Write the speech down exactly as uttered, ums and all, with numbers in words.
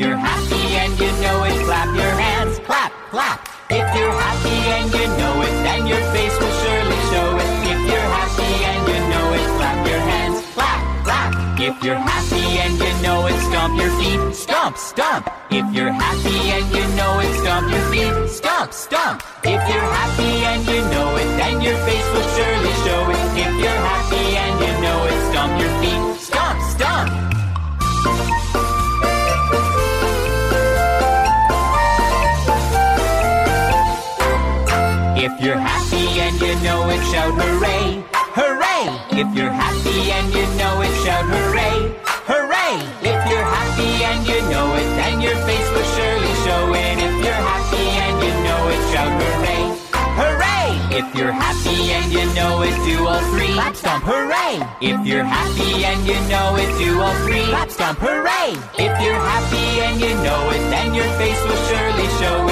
you're happy and you know it, clap your hands, clap, clap. If you're happy and you know it, then your face will surely show it. If you're happy and you know it, clap your hands, clap, clap. If you're happy and you know it, stomp your feet, stomp, stomp. If you're happy and you know it, stomp your feet, stomp, stomp. If you're happy and you know it, then your face will surely show it. If you're happy and you know it, stomp your feet, stomp, stomp. If you're happy and you know it, shout hooray, hooray. If you're happy and you know it, shout hooray, hooray. If you're happy and you know it, then your face will surely show it. If you're happy and you know it, shout hooray, hooray. If you're happy and you know it, do all three, clap, stomp, hooray. If you're happy and you know it, do all three, clap, stomp, hooray. If you're happy and you know it, then your face will surely show it.